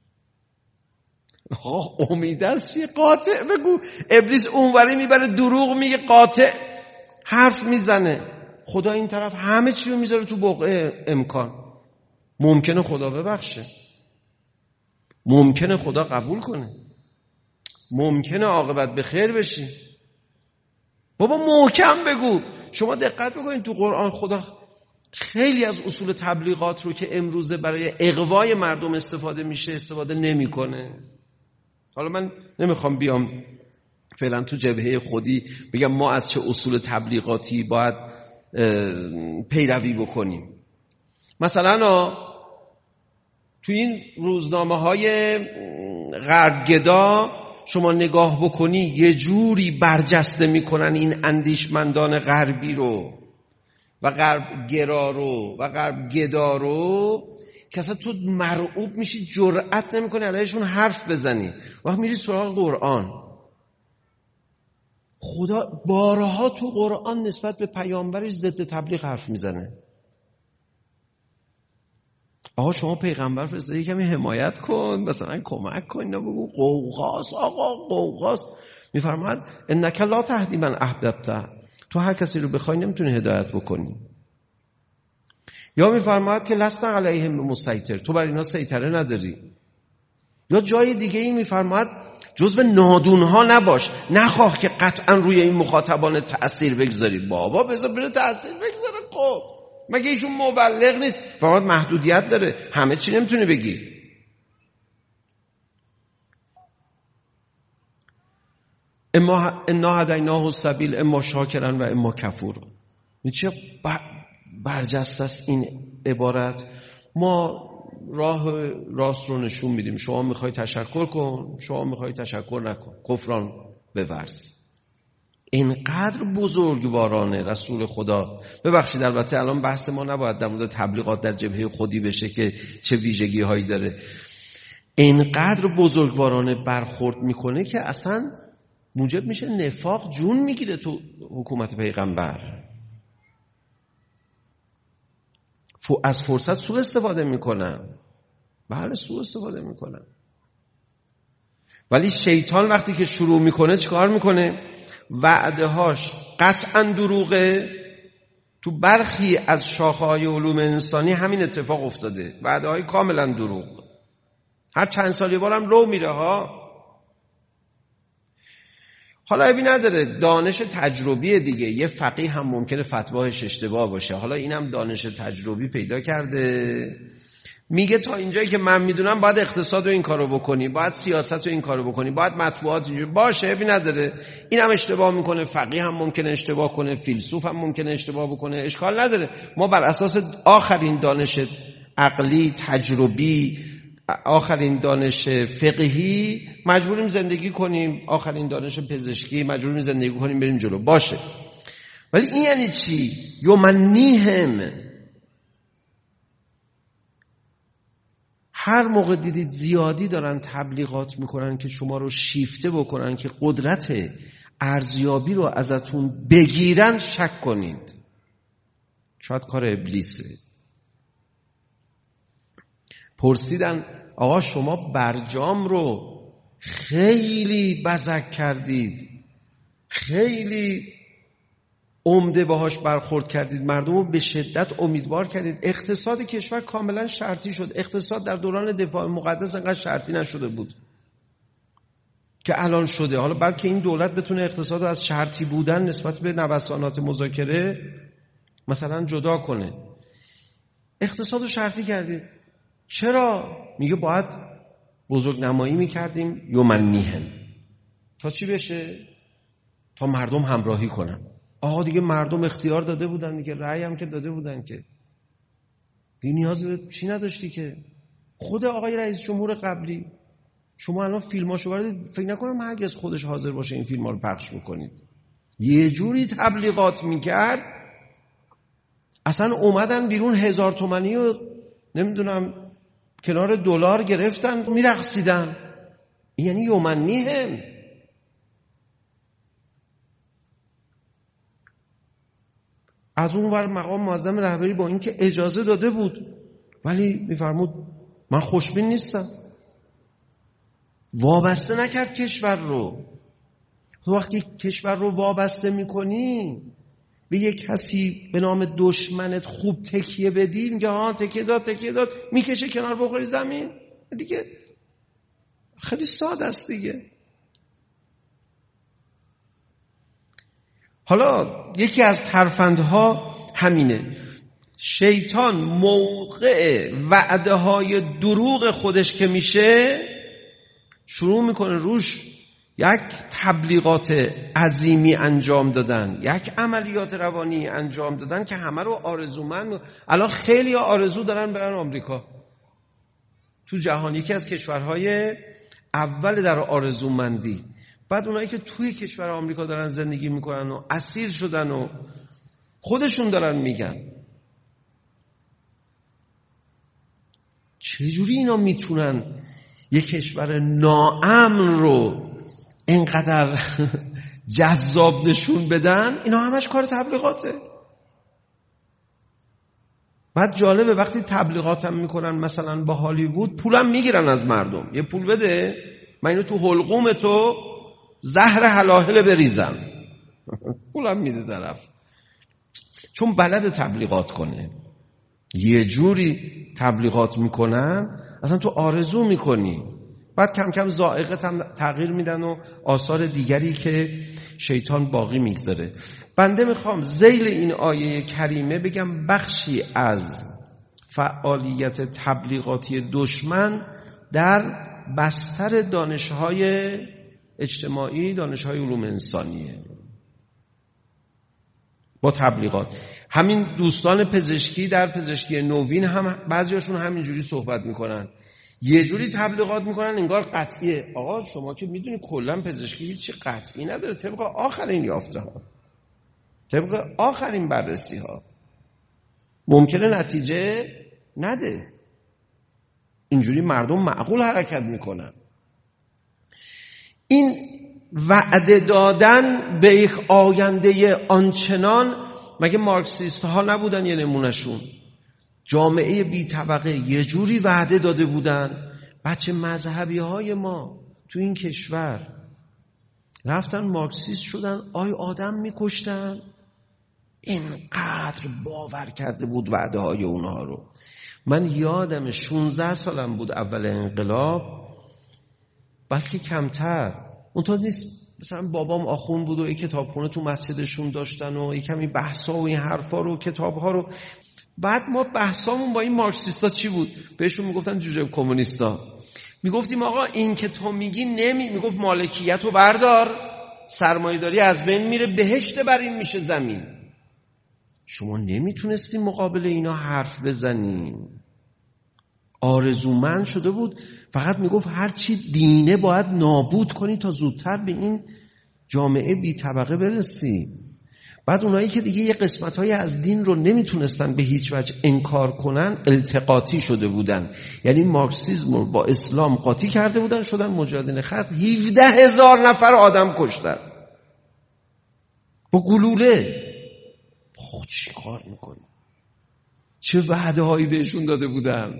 آه امید از چی؟ قاطع بگو. ابلیس اونوری میبره دروغ میگه، قاطع حرف میزنه. خدا این طرف همه چی رو میذاره تو بقعه امکان. ممکنه خدا ببخشه، ممکنه خدا قبول کنه، ممکنه عاقبت به خیر بشی. بابا محکم بگو. شما دقت بکنید تو قرآن خدا خیلی از اصول تبلیغات رو که امروزه برای اغوای مردم استفاده میشه استفاده نمیکنه. حالا من نمیخوام بیام فعلا تو جبهه خودی بگم ما از چه اصول تبلیغاتی باید پیروی بکنیم. مثلا تو این روزنامه های غربگدا شما نگاه بکنی یه جوری برجسته میکنن این اندیشمندان غربی رو و غرب گرا رو و غرب گدا رو که اصلا تو مرعوب میشی، جرأت نمیکنی علیهشون حرف بزنی. وقت میری سراغ قرآن، خدا بارها تو قرآن نسبت به پیامبرش ضد تبلیغ حرف میزنه. آقا شما پیغمبر فرستادی، کمی حمایت کن، مثلا کمک کن، اینا بگو قوقاست آقا قوقاست. میفرماید انک لا تهدی من احببت، تو هر کسی رو بخوای نمیتونی هدایت بکنی. یا میفرماید که لست علیهم بمسیطر، تو بر اینا سیطره نداری. یا جای دیگه ای میفرماید جزو نادونها نباش، نخواه که قطعا روی این مخاطبان تأثیر بگذاری. بابا بذار بره تأثیر بگذاره. خب مگه ایشون مبلغ نیست؟ فقط محدودیت داره، همه چی نمیتونه بگی. اما انا هدیناه السبیل اما شاکرا و اما کفورا. چه برجسته است این عبارت. ما راه راست رو نشون میدیم. شما میخوای تشکر کن، شما میخوای تشکر نکن، کفران بورز. اینقدر بزرگوارانه رسول خدا. ببخشید البته الان بحث ما نباید در مورد تبلیغات در جبهه خودی بشه که چه ویژگی هایی داره. اینقدر بزرگوارانه برخورد میکنه که اصلا موجب میشه نفاق جون میگیره تو حکومت پیغمبر. از فرصت سوء استفاده میکنن. بله سوء استفاده میکنن. ولی شیطان وقتی که شروع میکنه چیکار میکنه؟ وعده هاش قطعا دروغه. تو برخی از شاخه‌های علوم انسانی همین اتفاق افتاده، وعده های کاملا دروغ، هر چند سال یه بارم لو میره ها. حالا ابی نداره، دانش تجربی دیگه، یه فقیه هم ممکنه فتواش اشتباه باشه، حالا اینم دانش تجربی پیدا کرده، میگه تا اینجایی که من میدونم باید اقتصاد رو این کارو بکنی، باید سیاست رو این کارو بکنی، باید مطبوعات اینجوری باشه. ابی نداره، اینم اشتباه میکنه، فقیه هم ممکنه اشتباه کنه، فیلسوف هم ممکنه اشتباه بکنه، اشکال نداره. ما بر اساس آخرین دانش عقلی تجربی، آخرین دانش فقهی مجبوریم زندگی کنیم، آخرین دانش پزشکی مجبوریم زندگی کنیم، بریم جلو، باشه. ولی این یعنی چی؟ یمنیهم. هر موقع دیدید زیادی دارن تبلیغات میکنن که شما رو شیفته بکنن که قدرت ارزیابی رو ازتون بگیرن، شک کنید، شاید کار ابلیسه. پرسیدن آقا شما برجام رو خیلی بزک کردید، خیلی عمده باهاش برخورد کردید، مردم رو به شدت امیدوار کردید، اقتصاد کشور کاملا شرطی شد. اقتصاد در دوران دفاع مقدس انقدر شرطی نشده بود که الان شده. حالا بلکه این دولت بتونه اقتصاد رو از شرطی بودن نسبت به نوسانات مذاکره مثلا جدا کنه. اقتصاد رو شرطی کردید. چرا؟ میگه باید بزرگ نمایی میکردیم یمنیهم. تا چی بشه؟ تا مردم همراهی کنن. آها دیگه مردم اختیار داده بودن دیگه، رأی هم که داده بودن که دیگه نیاز به چی نداشتی که. خود آقای رئیس جمهور قبلی، شما الان فیلماشو بردید، فکر نکنم هرگز خودش حاضر باشه این فیلم‌ها رو پخش بکنید. یه جوری تبلیغات میکرد، اصلا اومدن بیرون هزار تومانی و نمیدونم کنار دلار گرفتن میرقصیدن. یعنی یمنیهم. از اون ور مقام معظم رهبری با اینکه اجازه داده بود ولی میفرمود من خوشبین نیستم، وابسته نکرد کشور رو. تو وقتی کشور رو وابسته میکنی به یک کسی به نام دشمنت خوب تکیه بدی، میگه ها تکیه داد تکیه داد، میکشه کنار بخوری زمین دیگه. خیلی ساده است دیگه. حالا یکی از ترفندها همینه، شیطان موقع وعده های دروغ خودش که میشه شروع میکنه روش یک تبلیغات عظیمی انجام دادن، یک عملیات روانی انجام دادن که همه رو آرزومند. الان خیلی آرزو دارن برن آمریکا، تو جهان یکی از کشورهای اول در آرزومندی. بعد اونایی که توی کشور آمریکا دارن زندگی میکنن و اسیر شدن و خودشون دارن میگن چجوری اینا میتونن یک کشور ناامن رو اینقدر جذاب نشون بدن. اینا همش کار تبلیغاته. بعد جالبه وقتی تبلیغات هم میکنن مثلا با هالیوود، پولم میگیرن از مردم، یه پول بده من اینو تو حلقوم تو زهر هلاهل بریزم پولم میده طرف، چون بلد تبلیغات کنه. یه جوری تبلیغات میکنن اصلا تو آرزو میکنی. بعد کم کم ذائقت هم تغییر میدن و آثار دیگری که شیطان باقی میگذاره. بنده میخوام ذیل این آیه کریمه بگم بخشی از فعالیت تبلیغاتی دشمن در بستر دانش‌های اجتماعی، دانش‌های علوم انسانیه با تبلیغات. همین دوستان پزشکی در پزشکی نوین هم بعضیاشون همینجوری صحبت میکنن، یه جوری تبلیغات میکنن انگار قطعیه. آقا شما که میدونی کلا پزشکی هیچ قطعی نداره، طبق آخرین یافته ها، طبق آخرین بررسی ها ممکنه نتیجه نده. اینجوری مردم معقول حرکت میکنن. این وعده دادن به یک آینده آنچنان، مگه مارکسیست ها نبودن یه نمونهشون؟ جامعه بی طبقه یه جوری وعده داده بودن. بچه مذهبی های ما تو این کشور رفتن مارکسیست شدن، آی آدم میکشتن، اینقدر باور کرده بود وعده های اونها رو. من یادم شونزده سالم بود اول انقلاب، بلکه کمتر، اونطور نیست. مثلا بابام آخون بود و یک کتابخونه تو مسجدشون داشتن و یک کمی بحثا و این حرفا رو، کتابها رو. بعد ما بحثامون با این مارکسیستا چی بود؟ بهشون میگفتن جوجه کمونیستا. میگفتیم آقا این که تو میگی نمی، میگفت مالکیت رو بردار، سرمایه‌داری از بین میره، بهشت بر این میشه زمین. شما نمیتونستیم مقابل اینا حرف بزنیم. آرزومند شده بود، فقط میگفت هرچی دینه باید نابود کنی تا زودتر به این جامعه بی طبقه برسی. بعد اونایی که دیگه یه قسمت‌های از دین رو نمیتونستن به هیچ وجه انکار کنن، التقاطی شده بودن. یعنی مارکسیسم رو با اسلام قاطی کرده بودن، شدن مجاهدین خلق. هفده هزار نفر آدم کشتن با گلوله. خود چی کار میکنی؟ چه وعده هایی بهشون داده بودن؟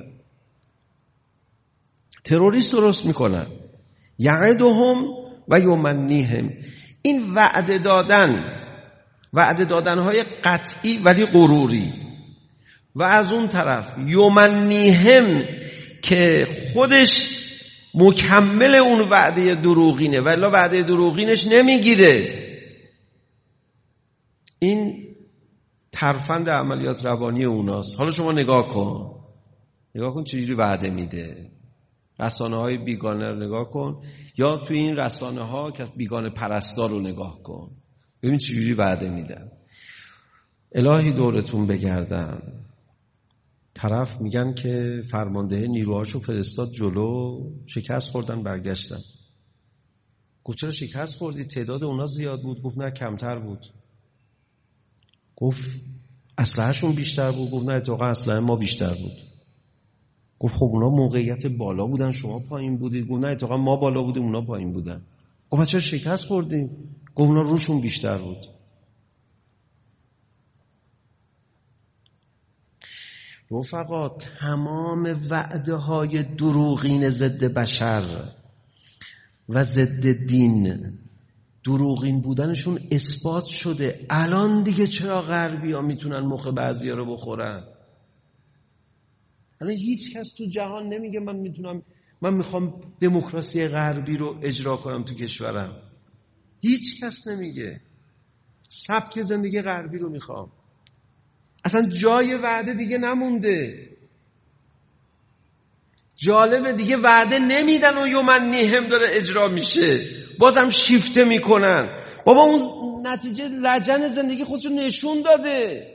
تروریست درست میکنن. یعدهم و یمنیهم. این وعده دادن، وعده دادنهای قطعی ولی غروری، و از اون طرف یمنیهم که خودش مکمل اون وعده دروغینه ولی وعده دروغینش نمیگیره. این ترفند عملیات روانی اوناست. حالا شما نگاه کن، نگاه کن چجوری وعده میده. رسانه های بیگانه رو نگاه کن، یا توی این رسانه ها که بیگانه پرستار رو نگاه کن، ببین چجوری وعده میدن. الهی دورتون بگردن. طرف میگن که فرمانده نیروهاشو فرستاد جلو، شکست خوردن برگشتن. گفت چرا شکست خوردی؟ تعداد اونا زیاد بود. گفت نه کمتر بود. گفت اسلحه‌شون بیشتر بود. گفت نه اتفاقا اسلحه ما بیشتر بود. گفت خب اونا موقعیت بالا بودن شما پایین بودید. گفت نه اتفاقا ما بالا بودیم اونا پایین بودن. گفت چرا شکست خوردیم؟ گفت اونا روشون بیشتر بود. رفقا تمام وعده های دروغین ضد بشر و ضد دین، دروغین بودنشون اثبات شده. الان دیگه چرا غربی ها میتونن مخ بعضی ها رو بخورن؟ الان هیچ کس تو جهان نمیگه من میتونم، من میخوام دموکراسی غربی رو اجرا کنم تو کشورم. هیچ کس نمیگه سبک زندگی غربی رو میخوام. اصلا جای وعده دیگه نمونده. جالبه دیگه وعده نمیدن و یمنیهم داره اجرا میشه، بازم شیفته میکنن. بابا اون نتیجه لجن زندگی خودشو نشون داده.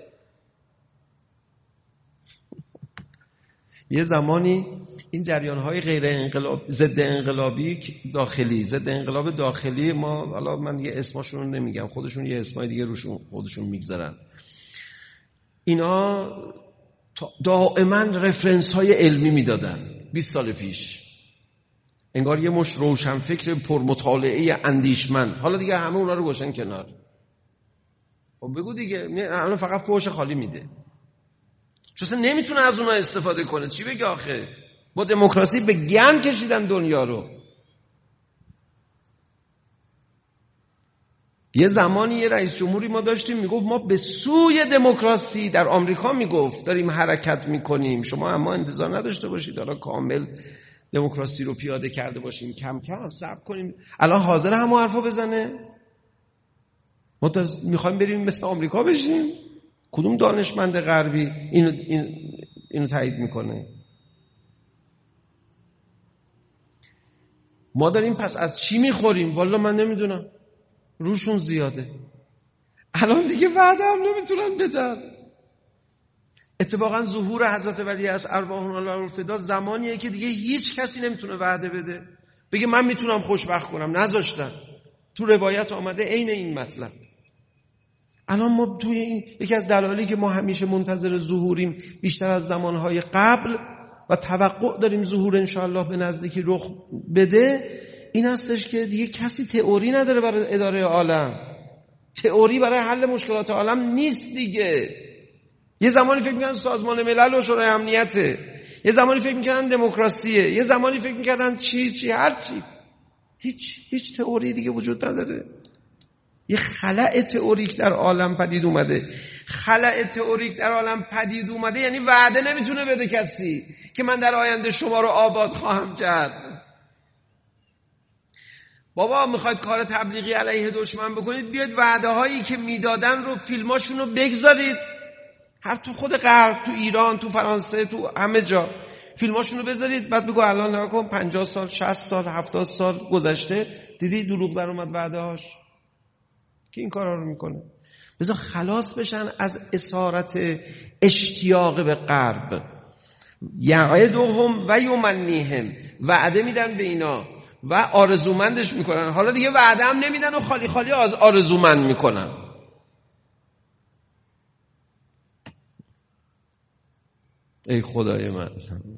یه زمانی این جریان‌های غیر انقلاب، ضد انقلابی داخلی، ضد انقلاب داخلی ما، حالا من یه اسمشون رو نمیگم، خودشون یه اسمای دیگه روشون خودشون میگذارن، اینا دائما رفرنس های علمی میدادن. بیست سال پیش انگار یه مش روشنفکر پرمطالعه اندیشمند. حالا دیگه همه اونا رو گوشن کنار. خب بگو دیگه، الان فقط فحش خالی میده، چون نمیتونه از اونها استفاده کنه. چی بگه آخه؟ با دموکراسی به گند کشیدن دنیا رو. یه زمانی یه رئیس جمهوری ما داشتیم میگفت ما به سوی دموکراسی، در آمریکا میگفت داریم حرکت میکنیم. شما اما انتظار نداشته باشید حالا کامل دموکراسی رو پیاده کرده باشیم، کم کم صبر کنیم. الان حاضر همو حرفو بزنه؟ ما میخوایم بریم مثل آمریکا بشیم؟ کدوم دانشمند غربی اینو این اینو تایید میکنه؟ ما داریم پس از چی میخوریم؟ والا من نمیدونم، روشون زیاده. الان دیگه وعده هم نمیتونن بدن. اتفاقا ظهور حضرت ولی از ارواحنا الله الفدا زمانیه که دیگه هیچ کسی نمیتونه وعده بده بگه من میتونم خوشبخت کنم. نذاشتن. تو روایت آمده عین این مطلب. الان ما توی این یکی از دلایلی که ما همیشه منتظر ظهوریم بیشتر از زمانهای قبل و توقع داریم ظهور انشاءالله به نزدیکی رخ بده، این هستش که دیگه کسی تئوری نداره برای اداره عالم. تئوری برای حل مشکلات عالم نیست دیگه. یه زمانی فکر می‌کردن سازمان ملل و شورای امنیته، یه زمانی فکر می‌کردن دموکراسیه، یه زمانی فکر می‌کردن چی چی هر چی. هیچ هیچ تئوری دیگه وجود نداره. یه خلأ تئوریک در عالم پدید اومده. خلأ تئوریک در عالم پدید اومده یعنی وعده نمیتونه بده کسی که من در آینده شما رو آباد خواهم کرد. بابا میخواید کار تبلیغی علیه دشمن بکنید، بیاید وعده هایی که میدادن رو، فیلماشون رو بگذارید. هم تو خود غرب، تو ایران، تو فرانسه، تو همه جا فیلماشون رو بذارید، بعد بگو الان نکن پنجاه سال، شصت سال، هفتاد سال گذشته، دیدی دروغ در اومد وعده هاش. که این کارا رو میکنه. بذار خلاص بشن از اسارت اشتیاق به غرب. یعدهم و یمنیهم، وعده میدن به اینا و آرزومندش میکنن. حالا دیگه وعده هم نمیدن و خالی خالی از آرزومند میکنن. ای خدای من.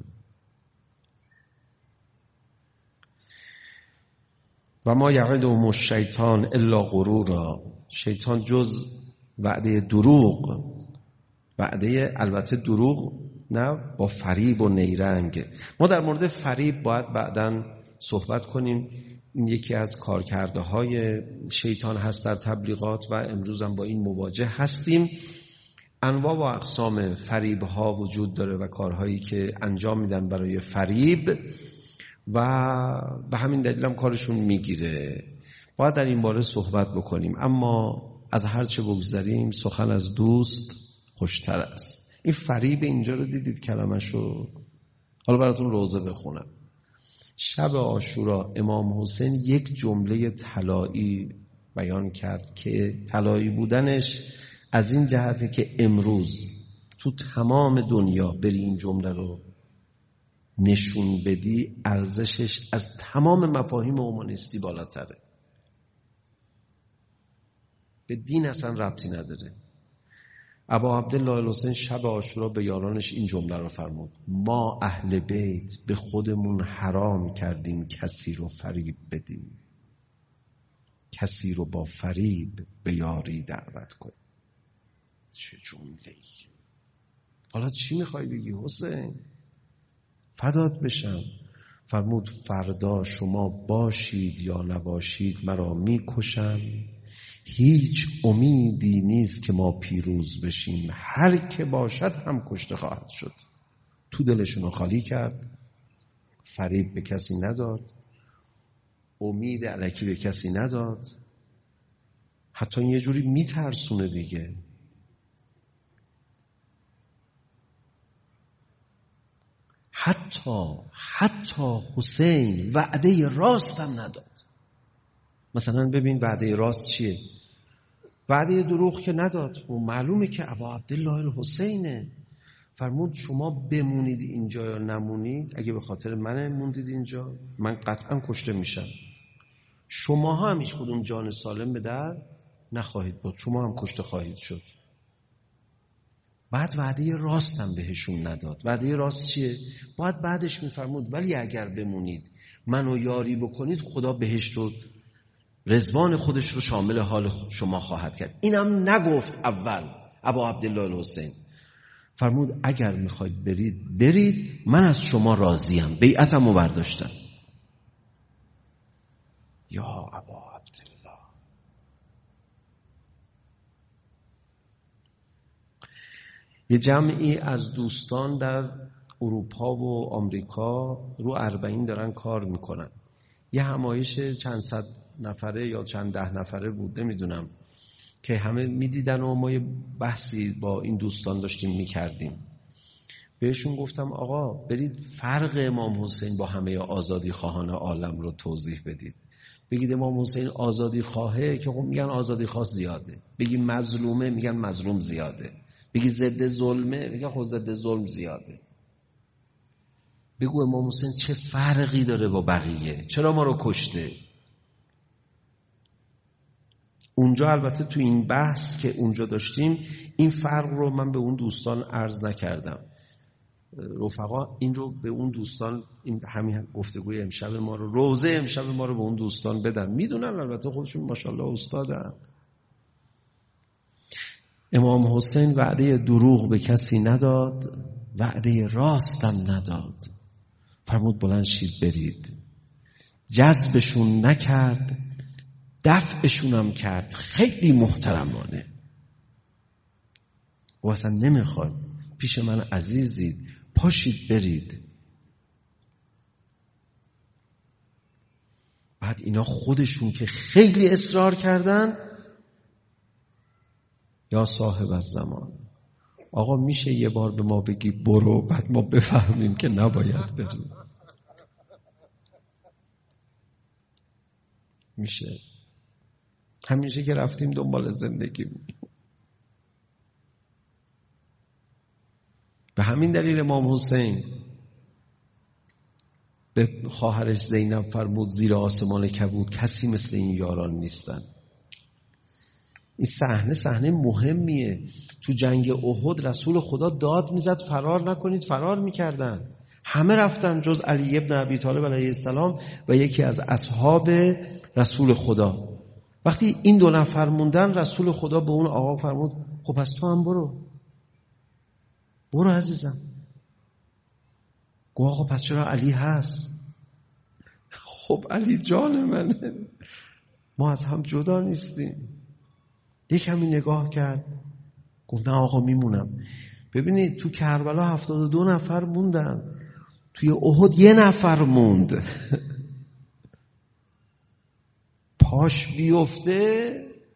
و ما یعدهم الشیطان الا غرورا، شیطان جز وعده دروغ، وعده البته دروغ نه با فریب و نیرنگ. ما در مورد فریب باید بعداً صحبت کنیم. این یکی از کارکرده های شیطان هست در تبلیغات و امروز هم با این مواجه هستیم. انواع و اقسام فریب ها وجود داره و کارهایی که انجام میدن برای فریب و به همین دلیل هم کارشون میگیره. باید در این باره صحبت بکنیم. اما از هر چه بگذریم سخن از دوست خوشتر است. این فریب اینجا رو دیدید کلمشو؟ حالا براتون روزه بخونم. شب عاشورا امام حسین یک جمله طلایی بیان کرد که طلایی بودنش از این جهته که امروز تو تمام دنیا بری این جمله رو نشون بدی، ارزشش از تمام مفاهیم اومانیستی بالاتره. به دین اصلا ربطی نداره. ابا عبدالله الحسین شب عاشورا به یارانش این جمله رو فرمود: ما اهل بیت به خودمون حرام کردیم کسی رو فریب بدیم، کسی رو با فریب به یاری دعوت کنیم. چه جمله‌ای! حالا چی میخوای بگی حسین؟ فدات بشم. فرمود فردا شما باشید یا نباشید مرا میکشم، هیچ امیدی نیست که ما پیروز بشیم، هر که باشد هم کشته خواهد شد. تو دلشونو خالی کرد، فریب به کسی نداد، امید الکی به کسی نداد. حتی یه جوری میترسونه دیگه. حتی حتی حسین وعده راست هم نداد. مثلا ببین وعده راست چیه؟ وعده دروغ که نداد. و معلومه که ابا عبدالله الحسینه. فرمود شما بمونید اینجا یا نمونید، اگه به خاطر من موندید اینجا من قطعا کشته میشم. شما هم هیچ کدوم جان سالم به در نخواهید بود، شما هم کشته خواهید شد. بعد وعده راست هم بهشون نداد. وعده راست چیه؟ باید بعدش میفرمود ولی اگر بمونید منو یاری بکنید خدا بهشت رو، رضوان خودش رو شامل حال شما خواهد کرد. اینم نگفت اول ابا عبدالله الحسین. فرمود اگر میخواید برید برید، من از شما راضیم، بیعتم رو برداشتم. یا ابا عبدالله. یه جمعی از دوستان در اروپا و آمریکا رو اربعین دارن کار میکنن. یه همایش چند صد نفره یا چند ده نفره بود نمیدونم که همه میدیدن و ما یه بحثی با این دوستان داشتیم میکردیم. بهشون گفتم آقا برید فرق امام حسین با همه آزادی خواهان عالم رو توضیح بدید. بگید امام حسین آزادی خواهه که خب میگن آزادی خواه زیاده، بگی مظلومه میگن مظلوم زیاده، بگی ضد ظلمه میگن خب ضد ظلم زیاده. بگو امام حسین چه فرقی داره با بقیه، چرا ما رو کشته؟ اونجا البته تو این بحث که اونجا داشتیم این فرق رو من به اون دوستان عرض نکردم. رفقا این رو به اون دوستان، این همین گفتگوی امشب ما رو، روزه امشب ما رو به اون دوستان بدن. میدونن البته خودشون ماشاءالله استادن. امام حسین وعده دروغ به کسی نداد، وعده راستم نداد. فرمود بلند شید برید. جذبشون نکرد، دفعشون هم کرد خیلی محترمانه. و اصلا نمیخواد، پیش من عزیزید، پاشید برید. بعد اینا خودشون که خیلی اصرار کردن، یا صاحب الزمان، آقا میشه یه بار به ما بگی برو، بعد ما بفهمیم که نباید بریم؟ میشه؟ همیشه که رفتیم دنبال زندگی. به همین دلیل امام حسین به خواهرش زینب فرمود زیر آسمان کبود کسی مثل این یاران نیستن. این صحنه صحنه مهمیه. تو جنگ احد رسول خدا داد میزد فرار نکنید، فرار میکردن. همه رفتن جز علی ابن ابی طالب علیه السلام و یکی از اصحاب رسول خدا. وقتی این دو نفر موندن، رسول خدا به اون آقا فرمود خب پس تو هم برو، برو عزیزم. گفت آقا پس چرا علی هست؟ خب علی جان منه، ما از هم جدا نیستیم. یک کمی نگاه کرد، گفت نه آقا میمونم. ببینید تو کربلا هفتاد و دو نفر موندن، توی احد یه نفر موند. پاش بیفته.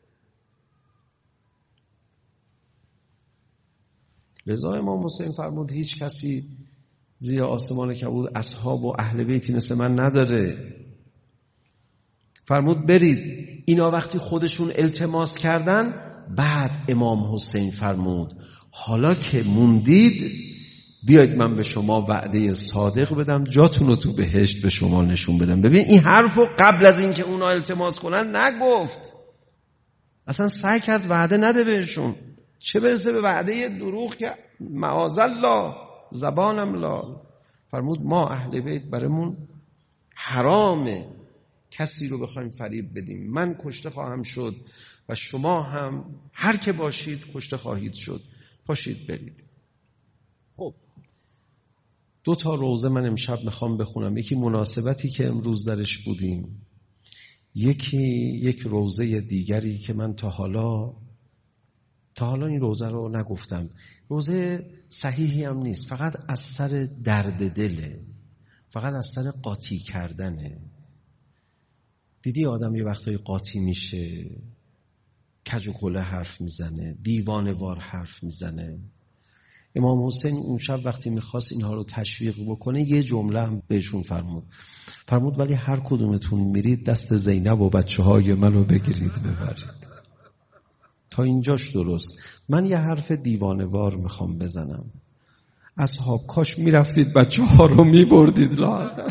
لذا امام حسین فرمود هیچ کسی زیر آسمان کبود اصحاب و اهل بیتی مثل من نداره. فرمود برید. اینا وقتی خودشون التماس کردن، بعد امام حسین فرمود حالا که موندید بیاید من به شما وعده صادق بدم، جاتون رو تو بهشت به شما نشون بدم. ببین این حرفو قبل از اینکه اونا التماس کنن نگفت، اصلا سعی کرد وعده نده بهشون، چه برسه به وعده دروغ که معاذالله زبانم لال. فرمود ما اهل بیت برامون حرامه کسی رو بخوایم فریب بدیم. من کشته خواهم شد و شما هم هر که باشید کشته خواهید شد، پاشید برید. خب دو تا روزه من امشب میخوام بخونم. یکی مناسبتی که امروز درش بودیم، یکی یک روزه دیگری که من تا حالا تا حالا این روزه رو نگفتم. روزه صحیحی هم نیست، فقط از سر درد دله، فقط از سر قاطی کردنه. دیدی آدم یه وقتایی قاطی میشه، کج و کوله حرف میزنه، دیوانه وار حرف میزنه. امام حسین اون شب وقتی میخواست اینها رو تشویق بکنه، یه جمله هم بهشون فرمود. فرمود ولی هر کدومتون میرید دست زینب و بچه های منو بگیرید ببرید. تا اینجاش درست. من یه حرف دیوانه وار میخوام بزنم. اصحاب کاش میرفتید بچه ها رو میبردید لااقل.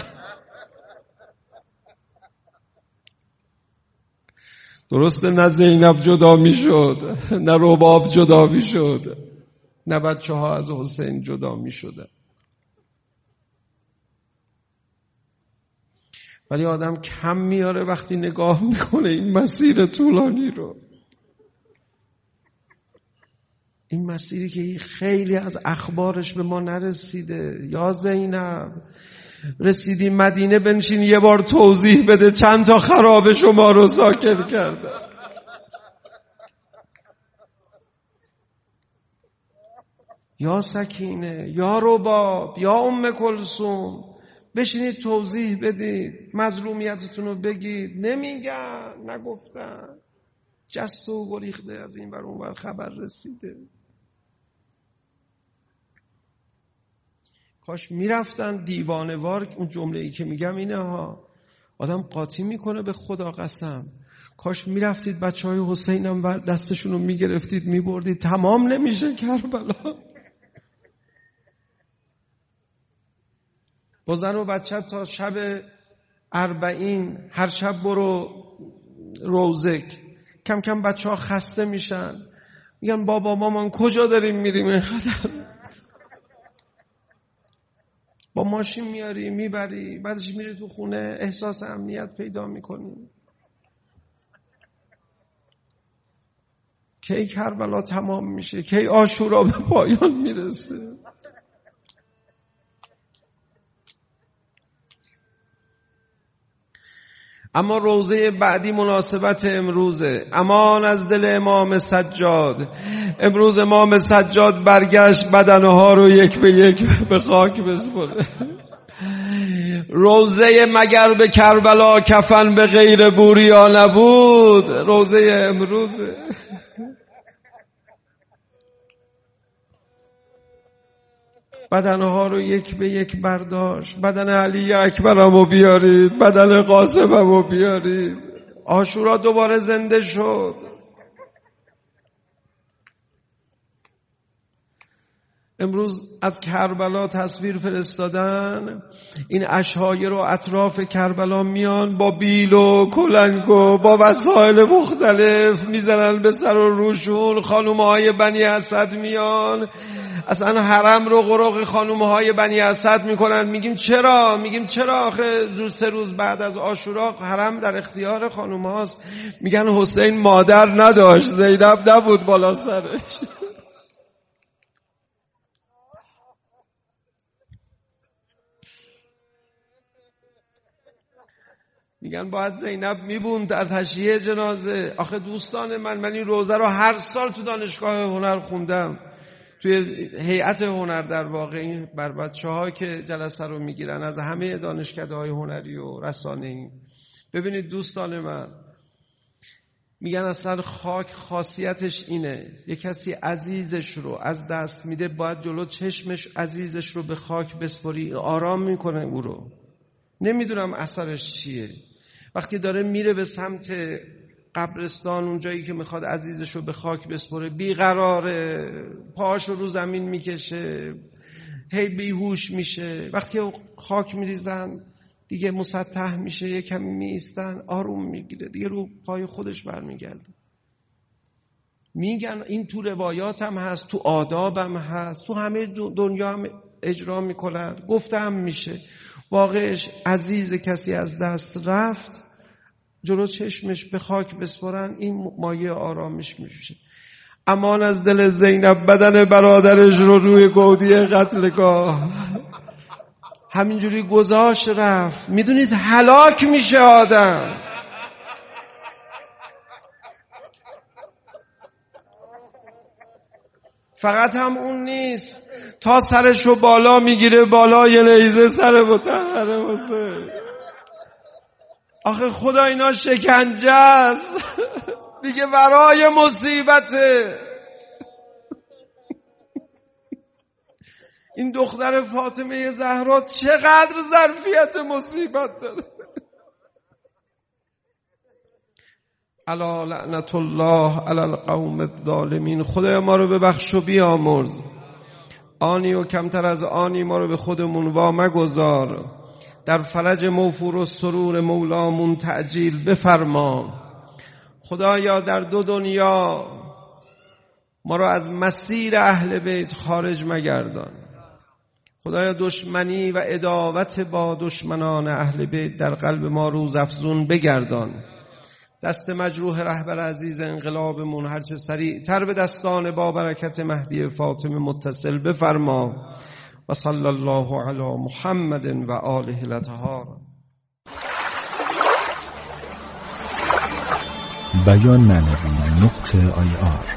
درسته نه زینب جدا میشد، نه رباب جدا میشد، نه بچه ها از حسین جدا میشدن. ولی آدم کم میاره وقتی نگاه میکنه این مسیر طولانی رو، این مسیری که خیلی از اخبارش به ما نرسیده. یا زینب رسیدی مدینه بنشین یه بار توضیح بده چند تا خراب شما رو ساکن کرده. یا سکینه، یا رباب، یا ام کلثوم، بشینید توضیح بدید، مظلومیتتون رو بگید. نمیگن، نگفتن، جست و گریخته از این ور اون ور خبر رسیده. کاش میرفتن دیوانه وار. اون جمله ای که میگم اینه ها، آدم قاطی میکنه به خدا قسم. کاش میرفتید بچه های حسین هم دستشون رو میگرفتید میبردید. تمام نمیشه کربلا. با زن و بچه تا شب اربعین هر شب برو روزک. کم کم بچه ها خسته میشن، میگن بابا مامان کجا داریم میریم اینقدر؟ با ماشین میاری میبری، بعدش میری تو خونه احساس امنیت پیدا میکنی. کی کربلا تمام میشه؟ کی عاشورا به پایان میرسه؟ اما روزه بعدی مناسبت امروزه. امان از دل امام سجاد. امروز امام سجاد برگشت بدنها رو یک به یک به خاک بسپره. روزه مگر به کربلا کفن به غیر بوریا نبود. روزه امروزه. بدنها رو یک به یک برداشت. بدن علی اکبرمو بیارید، بدن قاسممو بیارید. عاشورا دوباره زنده شد. امروز از کربلا تصویر فرستادن. این اشهایر رو اطراف کربلا میان با بیل و کلنگ و با وسایل مختلف میزنن به سر و روشون. خانومهای بنی اسد میان اصلا حرم رو غرق خانومهای بنی اسد میکنن. میگیم چرا؟ میگیم چرا آخه دو سه روز بعد از عاشورا حرم در اختیار خانومهاست؟ میگن حسین مادر نداشت، زینب نبود بالا سرش. میگن باید زینب میبوند در تشییع جنازه. آخه دوستان من، من این روزه رو هر سال تو دانشگاه هنر خوندم، توی هیئت هنر در واقع، این بر بچه‌ها که جلسه رو میگیرن از همه دانشکده‌های هنری و رسانه‌ای. ببینید دوستان من، میگن اصلا خاک خاصیتش اینه، یک کسی عزیزش رو از دست میده باید جلو چشمش عزیزش رو به خاک بسپری، آرام میکنه او رو. نمیدونم اثرش چیه. وقتی داره میره به سمت قبرستان، اونجایی که میخواد عزیزش رو به خاک بسپره، بیقراره، پاهاش رو رو زمین میکشه، هی بیهوش میشه. وقتی خاک میریزن دیگه مسطح میشه، یه کمی میایستن، آروم میگیره، دیگه رو پای خودش برمیگرده. میگن این تو روایات هم هست، تو آداب هم هست، تو همه دنیا هم اجرا میکنن، گفته هم میشه. واقعش عزیز کسی از دست رفت، جلو چشمش به خاک بسپرن، این مایه آرامش میشه. امان از دل زینب، بدن برادرش رو روی گودی قتلگاه همینجوری گذاشت رفت. میدونید هلاک میشه آدم. فقط هم اون نیست، تا سرشو بالا میگیره، بالای نیزه سر مطهر حسین. آخه خدا اینا شکنجه است دیگه، برای مصیبته. این دختر فاطمه زهرا چقدر ظرفیت مصیبت داره. الا لعنت الله علی القوم الظالمین. خدای ما رو ببخش و بیامرز. آنی و کمتر از آنی ما رو به خودمون وا مگذار. در فرج موفور و سرور مولامون تعجیل بفرما. خدایا در دو دنیا ما رو از مسیر اهل بیت خارج مگردان. خدایا دشمنی و عداوت با دشمنان اهل بیت در قلب ما روز افزون بگردان. دست مجروح رهبر عزیز انقلابمون هرچه سریعتر به دستان با برکت مهدی فاطمه متصل بفرما. و صلی الله علی محمد و آله الاطهار. بیان معنوی نقطه آی آر